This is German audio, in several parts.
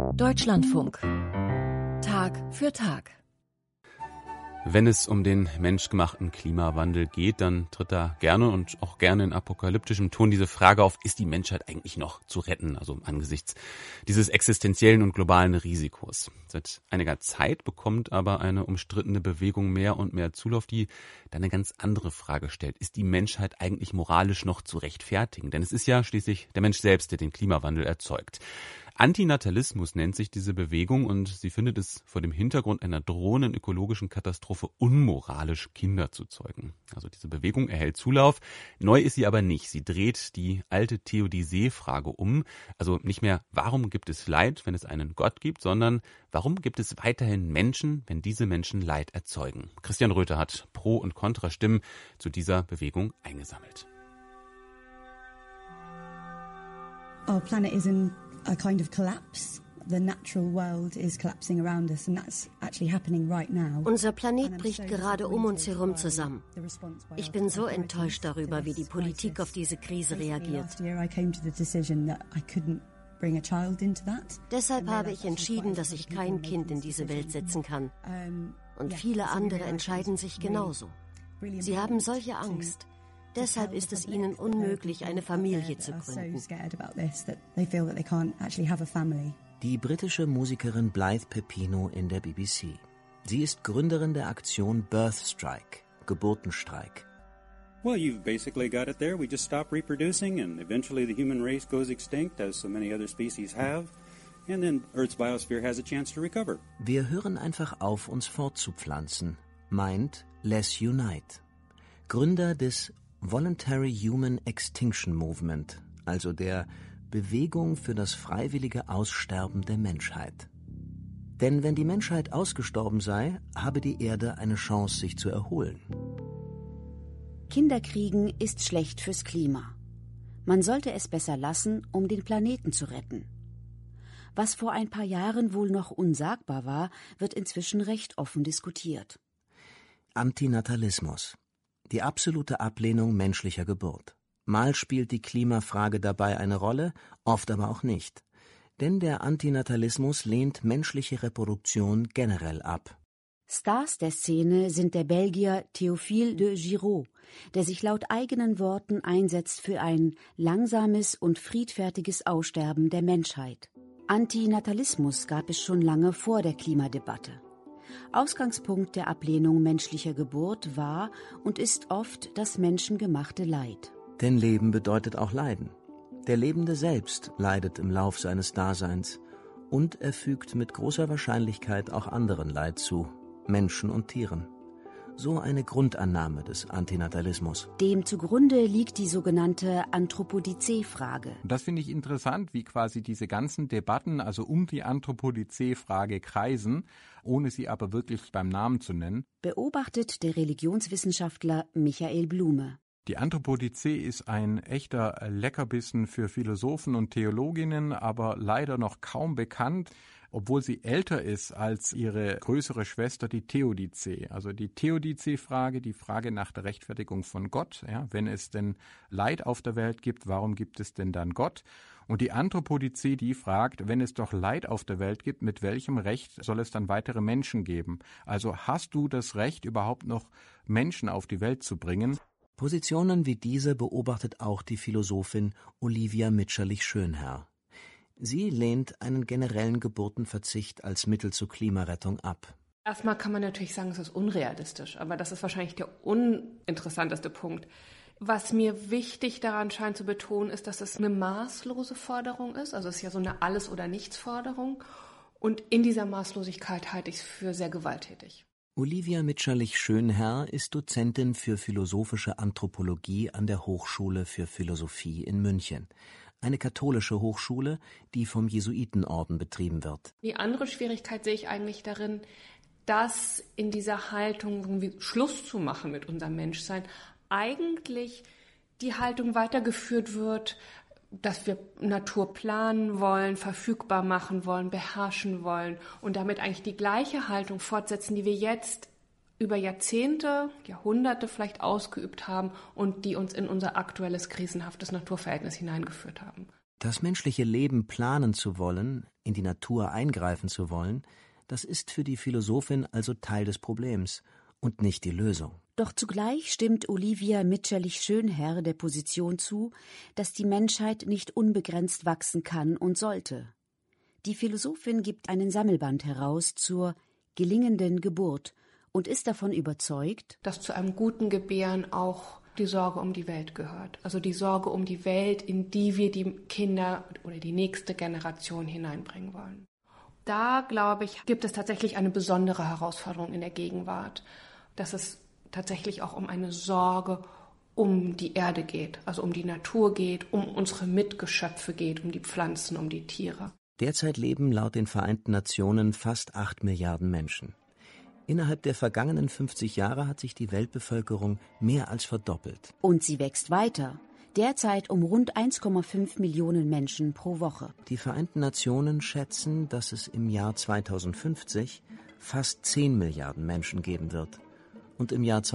Deutschlandfunk. Tag für Tag. Wenn es um den menschgemachten Klimawandel geht, dann tritt da gerne und auch gerne in apokalyptischem Ton diese Frage auf, ist die Menschheit eigentlich noch zu retten? Also angesichts dieses existenziellen und globalen Risikos. Seit einiger Zeit bekommt aber eine umstrittene Bewegung mehr und mehr Zulauf, die da eine ganz andere Frage stellt. Ist die Menschheit eigentlich moralisch noch zu rechtfertigen? Denn es ist ja schließlich der Mensch selbst, der den Klimawandel erzeugt. Antinatalismus nennt sich diese Bewegung und sie findet es vor dem Hintergrund einer drohenden ökologischen Katastrophe unmoralisch, Kinder zu zeugen. Also diese Bewegung erhält Zulauf. Neu ist sie aber nicht. Sie dreht die alte Theodizee-Frage um. Also nicht mehr, warum gibt es Leid, wenn es einen Gott gibt, sondern warum gibt es weiterhin Menschen, wenn diese Menschen Leid erzeugen? Christian Röther hat Pro- und Kontrastimmen zu dieser Bewegung eingesammelt. Our planet is in a kind of collapse. The natural world is collapsing around us and that's actually happening right now. Unser Planet bricht gerade um uns herum zusammen. Ich bin so enttäuscht darüber, wie die Politik auf diese Krise reagiert. Deshalb habe ich entschieden, dass ich kein Kind in diese Welt setzen kann. Und viele andere entscheiden sich genauso. Sie haben solche Angst. Deshalb ist es ihnen unmöglich, eine Familie zu gründen. Die britische Musikerin Blythe Pepino in der BBC. Sie ist Gründerin der Aktion Birth Strike, Geburtenstreik. Well, you've basically got it there. We just stop reproducing and eventually the human race goes extinct as so many other species have. And then Earth's biosphere has a chance to recover. Wir hören einfach auf, uns fortzupflanzen, meint Les Unite. Gründer des Voluntary Human Extinction Movement, also der Bewegung für das freiwillige Aussterben der Menschheit. Denn wenn die Menschheit ausgestorben sei, habe die Erde eine Chance, sich zu erholen. Kinderkriegen ist schlecht fürs Klima. Man sollte es besser lassen, um den Planeten zu retten. Was vor ein paar Jahren wohl noch unsagbar war, wird inzwischen recht offen diskutiert. Antinatalismus. Die absolute Ablehnung menschlicher Geburt. Mal spielt die Klimafrage dabei eine Rolle, oft aber auch nicht. Denn der Antinatalismus lehnt menschliche Reproduktion generell ab. Stars der Szene sind der Belgier Théophile de Giraud, der sich laut eigenen Worten einsetzt für ein langsames und friedfertiges Aussterben der Menschheit. Antinatalismus gab es schon lange vor der Klimadebatte. Ausgangspunkt der Ablehnung menschlicher Geburt war und ist oft das menschengemachte Leid. Denn Leben bedeutet auch Leiden. Der Lebende selbst leidet im Lauf seines Daseins und er fügt mit großer Wahrscheinlichkeit auch anderen Leid zu, Menschen und Tieren. So eine Grundannahme des Antinatalismus. Dem zugrunde liegt die sogenannte Anthropodizee-Frage. Das finde ich interessant, wie quasi diese ganzen Debatten, also um die Anthropodizee-Frage kreisen, ohne sie aber wirklich beim Namen zu nennen. Beobachtet der Religionswissenschaftler Michael Blume. Die Anthropodizee ist ein echter Leckerbissen für Philosophen und Theologinnen, aber leider noch kaum bekannt, obwohl sie älter ist als ihre größere Schwester, die Theodizee. Also die Theodizee-Frage, die Frage nach der Rechtfertigung von Gott. Ja, wenn es denn Leid auf der Welt gibt, warum gibt es denn dann Gott? Und die Anthropodizee, die fragt, wenn es doch Leid auf der Welt gibt, mit welchem Recht soll es dann weitere Menschen geben? Also hast du das Recht, überhaupt noch Menschen auf die Welt zu bringen? Positionen wie diese beobachtet auch die Philosophin Olivia Mitscherlich-Schönherr. Sie lehnt einen generellen Geburtenverzicht als Mittel zur Klimarettung ab. Erstmal kann man natürlich sagen, es ist unrealistisch, aber das ist wahrscheinlich der uninteressanteste Punkt. Was mir wichtig daran scheint zu betonen, ist, dass es eine maßlose Forderung ist. Also es ist ja so eine Alles- oder Nichts-Forderung. Und in dieser Maßlosigkeit halte ich es für sehr gewalttätig. Olivia Mitscherlich-Schönherr ist Dozentin für philosophische Anthropologie an der Hochschule für Philosophie in München. Eine katholische Hochschule, die vom Jesuitenorden betrieben wird. Die andere Schwierigkeit sehe ich eigentlich darin, dass in dieser Haltung, irgendwie Schluss zu machen mit unserem Menschsein, eigentlich die Haltung weitergeführt wird, dass wir Natur planen wollen, verfügbar machen wollen, beherrschen wollen und damit eigentlich die gleiche Haltung fortsetzen, die wir jetzt über Jahrzehnte, Jahrhunderte vielleicht ausgeübt haben und die uns in unser aktuelles krisenhaftes Naturverhältnis hineingeführt haben. Das menschliche Leben planen zu wollen, in die Natur eingreifen zu wollen, das ist für die Philosophin also Teil des Problems und nicht die Lösung. Doch zugleich stimmt Olivia Mitscherlich-Schönherr der Position zu, dass die Menschheit nicht unbegrenzt wachsen kann und sollte. Die Philosophin gibt einen Sammelband heraus zur gelingenden Geburt und ist davon überzeugt, dass zu einem guten Gebären auch die Sorge um die Welt gehört. Also die Sorge um die Welt, in die wir die Kinder oder die nächste Generation hineinbringen wollen. Da, glaube ich, gibt es tatsächlich eine besondere Herausforderung in der Gegenwart, dass es tatsächlich auch um eine Sorge um die Erde geht, also um die Natur geht, um unsere Mitgeschöpfe geht, um die Pflanzen, um die Tiere. Derzeit leben laut den Vereinten Nationen fast 8 Milliarden Menschen. Innerhalb der vergangenen 50 Jahre hat sich die Weltbevölkerung mehr als verdoppelt. Und sie wächst weiter, derzeit um rund 1,5 Millionen Menschen pro Woche. Die Vereinten Nationen schätzen, dass es im Jahr 2050 fast 10 Milliarden Menschen geben wird. Und im Jahr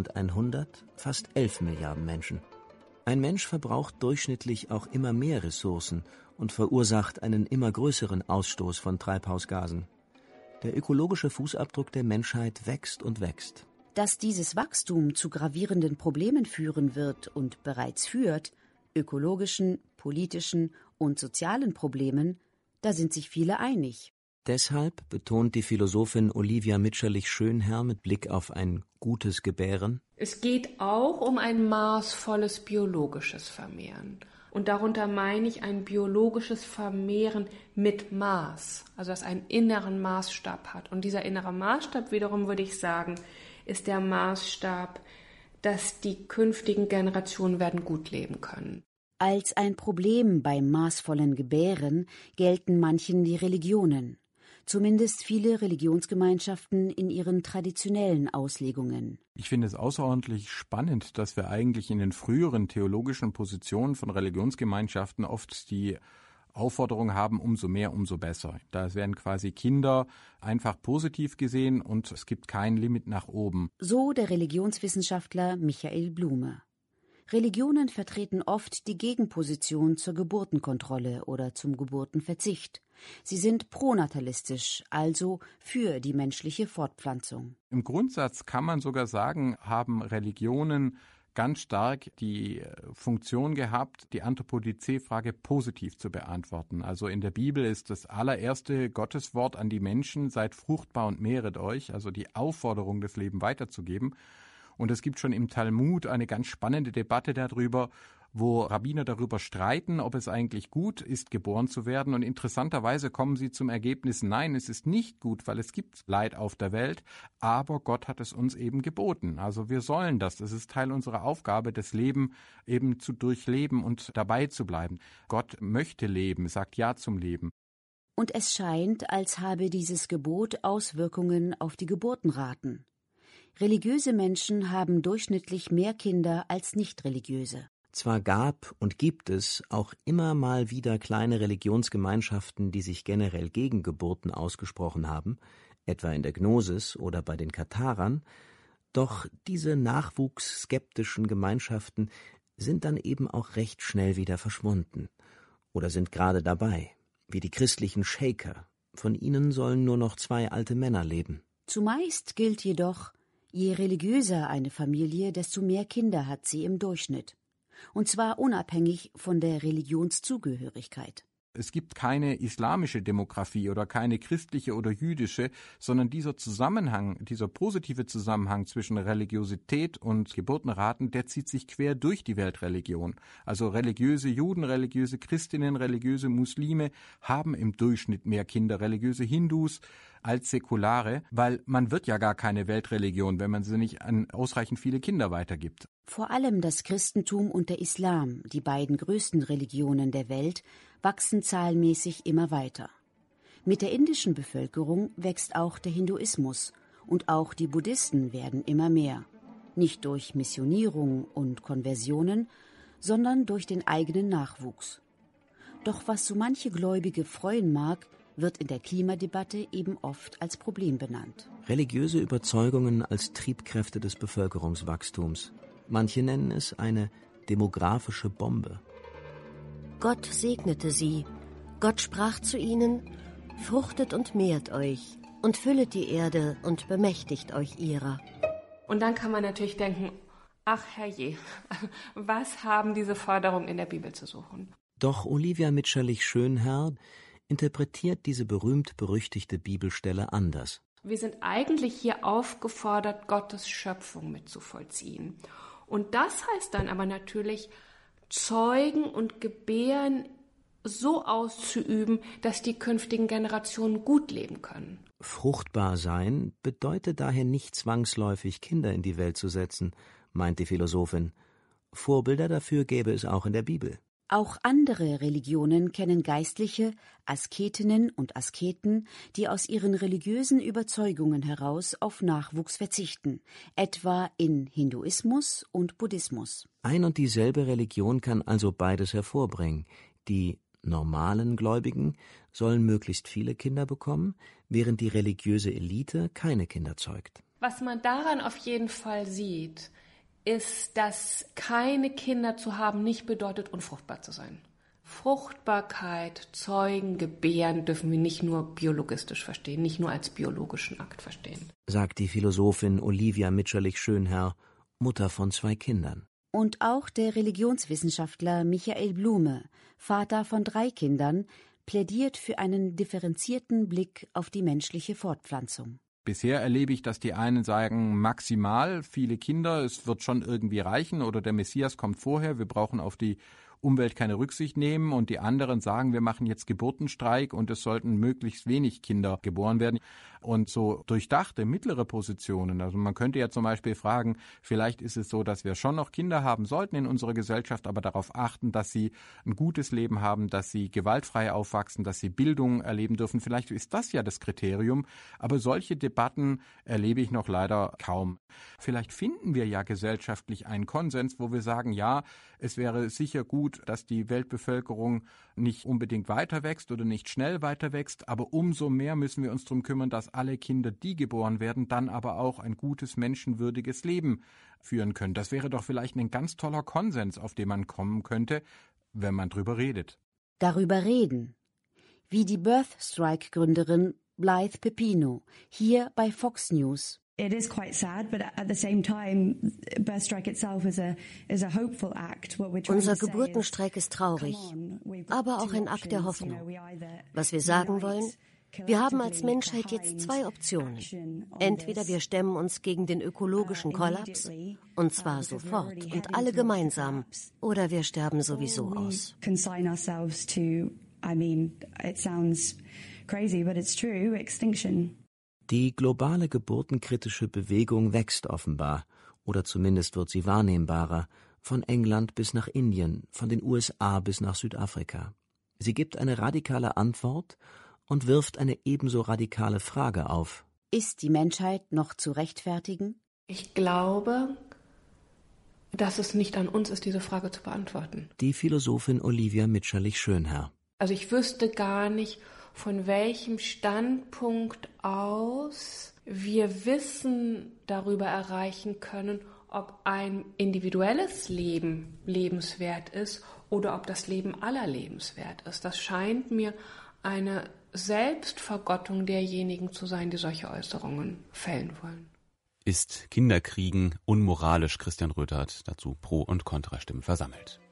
2100 fast 11 Milliarden Menschen. Ein Mensch verbraucht durchschnittlich auch immer mehr Ressourcen und verursacht einen immer größeren Ausstoß von Treibhausgasen. Der ökologische Fußabdruck der Menschheit wächst und wächst. Dass dieses Wachstum zu gravierenden Problemen führen wird und bereits führt, ökologischen, politischen und sozialen Problemen, da sind sich viele einig. Deshalb betont die Philosophin Olivia Mitscherlich-Schönherr mit Blick auf ein gutes Gebären: Es geht auch um ein maßvolles biologisches Vermehren. Und darunter meine ich ein biologisches Vermehren mit Maß, also das einen inneren Maßstab hat. Und dieser innere Maßstab wiederum, würde ich sagen, ist der Maßstab, dass die künftigen Generationen werden gut leben können. Als ein Problem beim maßvollen Gebären gelten manchen die Religionen. Zumindest viele Religionsgemeinschaften in ihren traditionellen Auslegungen. Ich finde es außerordentlich spannend, dass wir eigentlich in den früheren theologischen Positionen von Religionsgemeinschaften oft die Aufforderung haben, umso mehr, umso besser. Da werden quasi Kinder einfach positiv gesehen und es gibt kein Limit nach oben. So der Religionswissenschaftler Michael Blume. Religionen vertreten oft die Gegenposition zur Geburtenkontrolle oder zum Geburtenverzicht. Sie sind pronatalistisch, also für die menschliche Fortpflanzung. Im Grundsatz kann man sogar sagen, haben Religionen ganz stark die Funktion gehabt, die Anthropodizee-Frage positiv zu beantworten. Also in der Bibel ist das allererste Gotteswort an die Menschen: Seid fruchtbar und mehret euch, also die Aufforderung, das Leben weiterzugeben. Und es gibt schon im Talmud eine ganz spannende Debatte darüber, wo Rabbiner darüber streiten, ob es eigentlich gut ist, geboren zu werden. Und interessanterweise kommen sie zum Ergebnis: Nein, es ist nicht gut, weil es gibt Leid auf der Welt, aber Gott hat es uns eben geboten. Also wir sollen das. Das ist Teil unserer Aufgabe, das Leben eben zu durchleben und dabei zu bleiben. Gott möchte leben, sagt Ja zum Leben. Und es scheint, als habe dieses Gebot Auswirkungen auf die Geburtenraten. Religiöse Menschen haben durchschnittlich mehr Kinder als nicht-religiöse. Zwar gab und gibt es auch immer mal wieder kleine Religionsgemeinschaften, die sich generell gegen Geburten ausgesprochen haben, etwa in der Gnosis oder bei den Katharern, doch diese nachwuchsskeptischen Gemeinschaften sind dann eben auch recht schnell wieder verschwunden oder sind gerade dabei, wie die christlichen Shaker. Von ihnen sollen nur noch 2 alte Männer leben. Zumeist gilt jedoch: Je religiöser eine Familie, desto mehr Kinder hat sie im Durchschnitt. Und zwar unabhängig von der Religionszugehörigkeit. Es gibt keine islamische Demografie oder keine christliche oder jüdische, sondern dieser Zusammenhang, dieser positive Zusammenhang zwischen Religiosität und Geburtenraten, der zieht sich quer durch die Weltreligion. Also religiöse Juden, religiöse Christinnen, religiöse Muslime haben im Durchschnitt mehr Kinder, religiöse Hindus als säkulare, weil man wird ja gar keine Weltreligion, wenn man sie nicht an ausreichend viele Kinder weitergibt. Vor allem das Christentum und der Islam, die beiden größten Religionen der Welt, wachsen zahlenmäßig immer weiter. Mit der indischen Bevölkerung wächst auch der Hinduismus und auch die Buddhisten werden immer mehr. Nicht durch Missionierung und Konversionen, sondern durch den eigenen Nachwuchs. Doch was so manche Gläubige freuen mag, wird in der Klimadebatte eben oft als Problem benannt. Religiöse Überzeugungen als Triebkräfte des Bevölkerungswachstums. Manche nennen es eine demografische Bombe. Gott segnete sie. Gott sprach zu ihnen: Fruchtet und mehrt euch und füllet die Erde und bemächtigt euch ihrer. Und dann kann man natürlich denken, ach herrje, was haben diese Forderungen in der Bibel zu suchen? Doch Olivia Mitscherlich-Schönherr interpretiert diese berühmt-berüchtigte Bibelstelle anders. Wir sind eigentlich hier aufgefordert, Gottes Schöpfung mitzuvollziehen. Und das heißt dann aber natürlich, Zeugen und Gebären so auszuüben, dass die künftigen Generationen gut leben können. Fruchtbar sein bedeutet daher nicht zwangsläufig, Kinder in die Welt zu setzen, meint die Philosophin. Vorbilder dafür gäbe es auch in der Bibel. Auch andere Religionen kennen Geistliche, Asketinnen und Asketen, die aus ihren religiösen Überzeugungen heraus auf Nachwuchs verzichten, etwa in Hinduismus und Buddhismus. Ein und dieselbe Religion kann also beides hervorbringen. Die normalen Gläubigen sollen möglichst viele Kinder bekommen, während die religiöse Elite keine Kinder zeugt. Was man daran auf jeden Fall sieht, ist, dass keine Kinder zu haben nicht bedeutet, unfruchtbar zu sein. Fruchtbarkeit, Zeugen, Gebären dürfen wir nicht nur biologistisch verstehen, nicht nur als biologischen Akt verstehen. Sagt die Philosophin Olivia Mitscherlich-Schönherr, Mutter von 2 Kindern. Und auch der Religionswissenschaftler Michael Blume, Vater von 3 Kindern, plädiert für einen differenzierten Blick auf die menschliche Fortpflanzung. Bisher erlebe ich, dass die einen sagen, maximal viele Kinder, es wird schon irgendwie reichen oder der Messias kommt vorher, wir brauchen auf die Umwelt keine Rücksicht nehmen, und die anderen sagen, wir machen jetzt Geburtenstreik und es sollten möglichst wenig Kinder geboren werden. Und so durchdachte mittlere Positionen, also man könnte ja zum Beispiel fragen, vielleicht ist es so, dass wir schon noch Kinder haben sollten in unserer Gesellschaft, aber darauf achten, dass sie ein gutes Leben haben, dass sie gewaltfrei aufwachsen, dass sie Bildung erleben dürfen. Vielleicht ist das ja das Kriterium, aber solche Debatten erlebe ich noch leider kaum. Vielleicht finden wir ja gesellschaftlich einen Konsens, wo wir sagen, ja, es wäre sicher gut, dass die Weltbevölkerung nicht unbedingt weiter wächst oder nicht schnell weiter wächst, aber umso mehr müssen wir uns darum kümmern, dass alle Kinder, die geboren werden, dann aber auch ein gutes, menschenwürdiges Leben führen können. Das wäre doch vielleicht ein ganz toller Konsens, auf den man kommen könnte, wenn man drüber redet. Darüber reden, wie die Birthstrike-Gründerin Blythe Pepino, hier bei Fox News. It is quite sad, but at the same time, birthstrike itself is a hopeful act. What we're trying Unser to say Geburtenstreik ist traurig, aber auch ein Akt der Hoffnung. Was wir sagen wollen, wir haben als Menschheit jetzt 2 Optionen. Entweder wir stemmen uns gegen den ökologischen Kollaps, und zwar sofort und alle gemeinsam, oder wir sterben sowieso aus. consign ourselves to, I mean, it sounds crazy, but it's true, extinction. Die globale geburtenkritische Bewegung wächst offenbar, oder zumindest wird sie wahrnehmbarer, von England bis nach Indien, von den USA bis nach Südafrika. Sie gibt eine radikale Antwort und wirft eine ebenso radikale Frage auf. Ist die Menschheit noch zu rechtfertigen? Ich glaube, dass es nicht an uns ist, diese Frage zu beantworten. Die Philosophin Olivia Mitscherlich-Schönherr. Also ich wüsste gar nicht, von welchem Standpunkt aus wir Wissen darüber erreichen können, ob ein individuelles Leben lebenswert ist oder ob das Leben aller lebenswert ist. Das scheint mir eine Selbstvergottung derjenigen zu sein, die solche Äußerungen fällen wollen. Ist Kinderkriegen unmoralisch? Christian Röther hat dazu Pro- und Kontrastimmen versammelt.